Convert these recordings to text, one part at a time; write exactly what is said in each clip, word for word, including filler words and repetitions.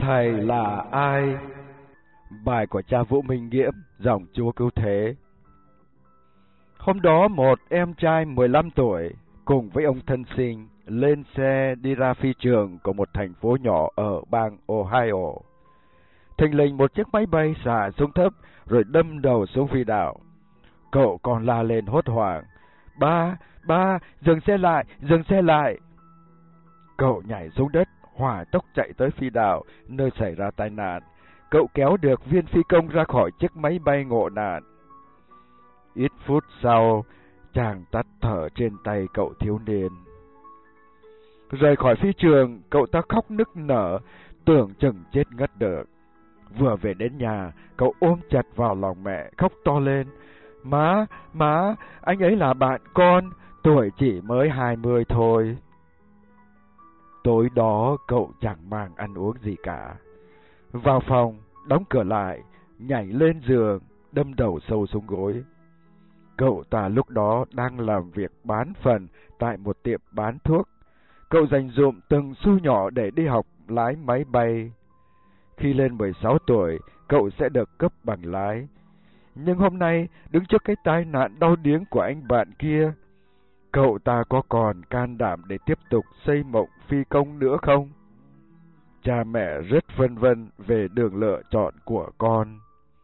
Thầy là ai? Bài của cha Vũ Minh Nghiễm, dòng Chúa Cứu Thế. Hôm đó một em trai mười lăm tuổi cùng với ông thân sinh lên xe đi ra phi trường của một thành phố nhỏ ở bang Ohio. Thình lình một chiếc máy bay xả xuống thấp rồi đâm đầu xuống phi đạo. Cậu còn la lên hốt hoảng: Ba, ba, dừng xe lại, dừng xe lại. Cậu nhảy xuống đất, hỏa tốc chạy tới phi đạo, nơi xảy ra tai nạn. Cậu kéo được viên phi công ra khỏi chiếc máy bay ngộ nạn. Ít phút sau, chàng tắt thở trên tay cậu thiếu niên. Rời khỏi phi trường, cậu ta khóc nức nở, tưởng chừng chết ngất được. Vừa về đến nhà, cậu ôm chặt vào lòng mẹ, khóc to lên: Má, má, anh ấy là bạn con, tuổi chỉ mới hai mươi thôi. Tối đó cậu chẳng mang ăn uống gì cả. Vào phòng, đóng cửa lại, nhảy lên giường, đâm đầu sâu xuống gối. Cậu ta lúc đó đang làm việc bán phần tại một tiệm bán thuốc. Cậu dành dụm từng xu nhỏ để đi học lái máy bay. Khi lên mười sáu tuổi, cậu sẽ được cấp bằng lái. Nhưng hôm nay, đứng trước cái tai nạn đau điếng của anh bạn kia, cậu ta có còn can đảm để tiếp tục xây mộng phi công nữa không? Cha mẹ rất phân vân về đường lựa chọn của con.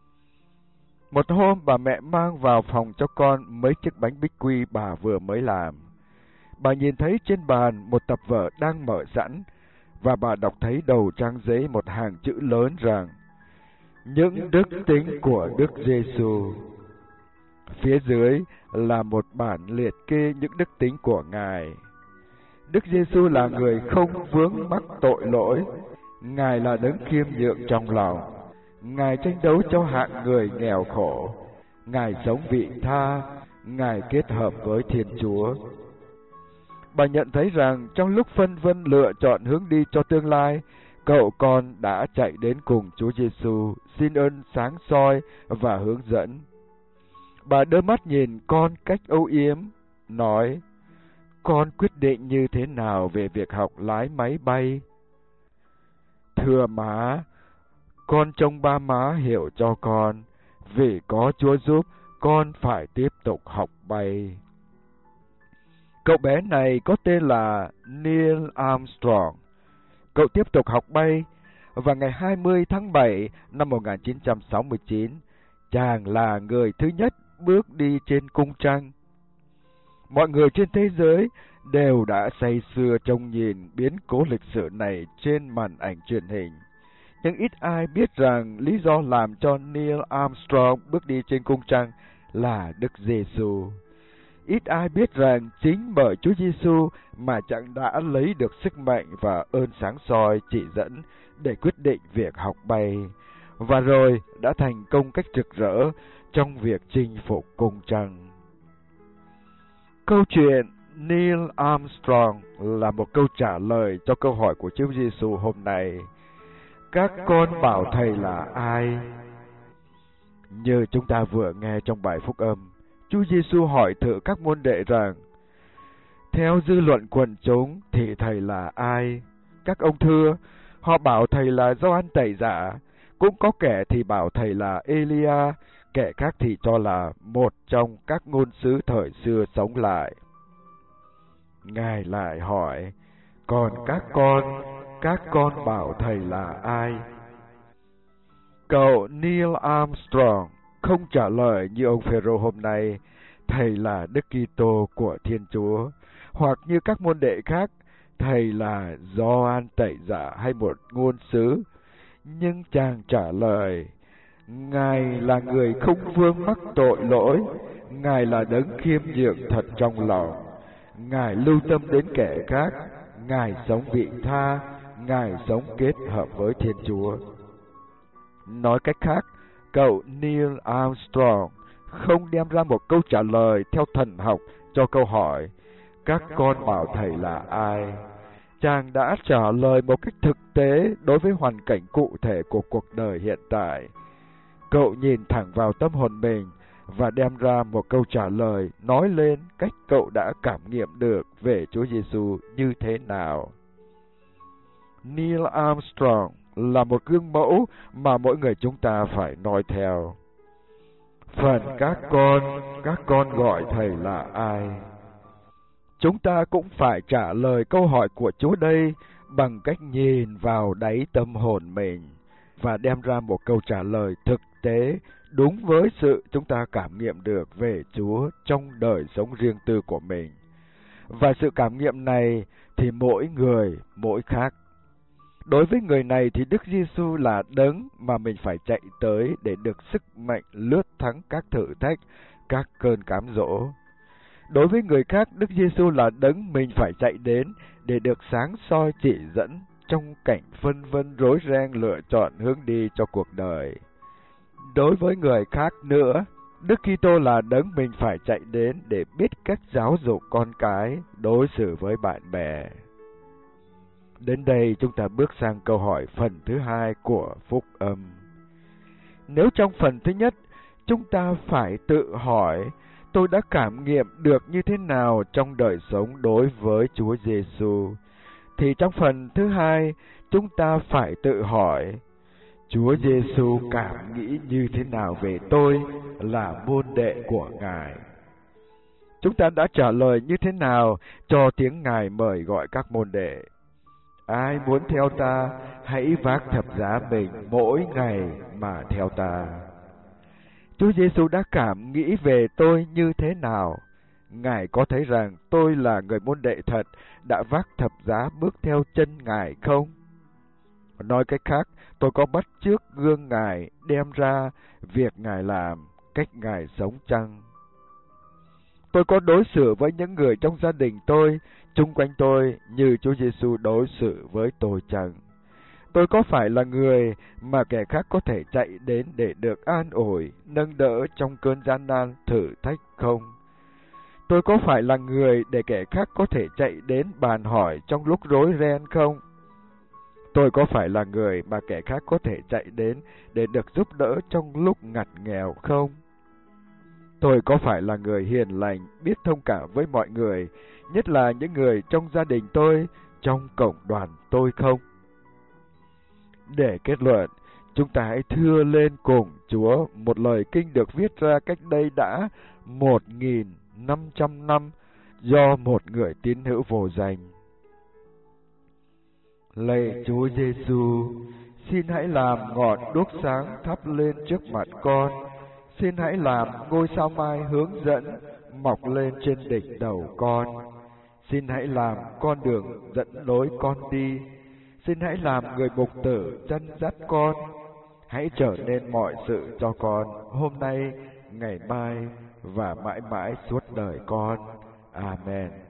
Một hôm, bà mẹ mang vào phòng cho con mấy chiếc bánh bích quy bà vừa mới làm. Bà nhìn thấy trên bàn một tập vở đang mở sẵn, và bà đọc thấy đầu trang giấy một hàng chữ lớn rằng: Những đức tính của Đức Giêsu. Phía dưới là một bản liệt kê những đức tính của Ngài. Đức Giêsu là người không vướng mắc tội lỗi. Ngài là đấng khiêm nhượng trong lòng. Ngài tranh đấu cho hạng người nghèo khổ. Ngài sống vị tha. Ngài kết hợp với Thiên Chúa. Bà nhận thấy rằng trong lúc phân vân lựa chọn hướng đi cho tương lai, cậu con đã chạy đến cùng Chúa Giêsu xin ơn sáng soi và hướng dẫn. Bà đưa mắt nhìn con cách âu yếm, nói: Con quyết định như thế nào về việc học lái máy bay? Thưa má, con trông ba má hiểu cho con, vì có Chúa giúp, con phải tiếp tục học bay. Cậu bé này có tên là Neil Armstrong. Cậu tiếp tục học bay, và ngày hai mươi tháng bảy năm một nghìn chín trăm sáu mươi chín, chàng là người thứ nhất bước đi trên cung trăng. Mọi người trên thế giới đều đã say sưa trông nhìn biến cố lịch sử này trên màn ảnh truyền hình. Nhưng ít ai biết rằng lý do làm cho Neil Armstrong bước đi trên cung trăng là Đức Giêsu. Ít ai biết rằng chính bởi Chúa Giêsu mà chàng đã lấy được sức mạnh và ơn sáng soi chỉ dẫn để quyết định việc học bay, và rồi đã thành công cách rực rỡ trong việc chinh phục cung trăng. Câu chuyện Neil Armstrong là một câu trả lời cho câu hỏi của Chúa Giêsu hôm nay: Các con bảo Thầy là ai? Như chúng ta vừa nghe trong bài phúc âm, Chúa Giêsu hỏi thử các môn đệ rằng: Theo dư luận quần chúng thì Thầy là ai? Các ông thưa, họ bảo Thầy là Gioan Tẩy Giả, cũng có kẻ thì bảo Thầy là Elia, kẻ khác thì cho là một trong các ngôn sứ thời xưa sống lại. Ngài lại hỏi: Còn các con, các con bảo Thầy là ai? Cậu Neil Armstrong không trả lời như ông Phêrô hôm nay, Thầy là Đức Kitô của Thiên Chúa, hoặc như các môn đệ khác, Thầy là Gioan Tẩy Giả hay một ngôn sứ. Nhưng chàng trả lời: Ngài là người không vương mắc tội lỗi. Ngài là đấng khiêm nhượng thật trong lòng. Ngài lưu tâm đến kẻ khác. Ngài sống vị tha. Ngài sống kết hợp với Thiên Chúa. Nói cách khác, cậu Neil Armstrong không đem ra một câu trả lời theo thần học cho câu hỏi Các con bảo Thầy là ai. Chàng đã trả lời một cách thực tế đối với hoàn cảnh cụ thể của cuộc đời hiện tại. Cậu nhìn thẳng vào tâm hồn mình và đem ra một câu trả lời nói lên cách cậu đã cảm nghiệm được về Chúa Giêsu như thế nào. Neil Armstrong là một gương mẫu mà mỗi người chúng ta phải noi theo. Phần các con, các con gọi Thầy là ai? Chúng ta cũng phải trả lời câu hỏi của Chúa đây bằng cách nhìn vào đáy tâm hồn mình và đem ra một câu trả lời thực tế đúng với sự chúng ta cảm nghiệm được về Chúa trong đời sống riêng tư của mình. Và sự cảm nghiệm này thì mỗi người mỗi khác. Đối với người này thì Đức Giêsu là đấng mà mình phải chạy tới để được sức mạnh lướt thắng các thử thách, các cơn cám dỗ. Đối với người khác, Đức Giêsu là đấng mình phải chạy đến để được sáng soi chỉ dẫn trong cảnh phân vân rối ren lựa chọn hướng đi cho cuộc đời. Đối với người khác nữa, Đức Kitô là đấng mình phải chạy đến để biết cách giáo dục con cái, đối xử với bạn bè. Đến đây chúng ta bước sang câu hỏi phần thứ hai của Phúc Âm. Nếu trong phần thứ nhất, chúng ta phải tự hỏi tôi đã cảm nghiệm được như thế nào trong đời sống đối với Chúa Giêsu, thì trong phần thứ hai, chúng ta phải tự hỏi Chúa Giêsu cảm nghĩ như thế nào về tôi là môn đệ của Ngài. Chúng ta đã trả lời như thế nào cho tiếng Ngài mời gọi các môn đệ? Ai muốn theo ta, hãy vác thập giá mình mỗi ngày mà theo ta. Chúa Giêsu đã cảm nghĩ về tôi như thế nào? Ngài có thấy rằng tôi là người môn đệ thật, đã vác thập giá bước theo chân Ngài không? Nói cách khác, tôi có bắt chước gương Ngài đem ra việc Ngài làm, cách Ngài sống chăng? Tôi có đối xử với những người trong gia đình tôi, chung quanh tôi như Chúa Giêsu đối xử với tôi chăng? Tôi có phải là người mà kẻ khác có thể chạy đến để được an ủi, nâng đỡ trong cơn gian nan, thử thách không? Tôi có phải là người để kẻ khác có thể chạy đến bàn hỏi trong lúc rối ren không? Tôi có phải là người mà kẻ khác có thể chạy đến để được giúp đỡ trong lúc ngặt nghèo không? Tôi có phải là người hiền lành, biết thông cảm với mọi người, nhất là những người trong gia đình tôi, trong cộng đoàn tôi không? Để kết luận, chúng ta hãy thưa lên cùng Chúa một lời kinh được viết ra cách đây đã một nghìn năm trăm năm do một người tín hữu vô danh. Lạy Chúa Giêsu, xin hãy làm ngọn đuốc sáng thắp lên trước mặt con. Xin hãy làm ngôi sao mai hướng dẫn mọc lên trên đỉnh đầu con. Xin hãy làm con đường dẫn lối con đi. Xin hãy làm người mục tử dẫn dắt con. Hãy trở nên mọi sự cho con hôm nay, ngày mai và mãi mãi suốt đời con. Amen.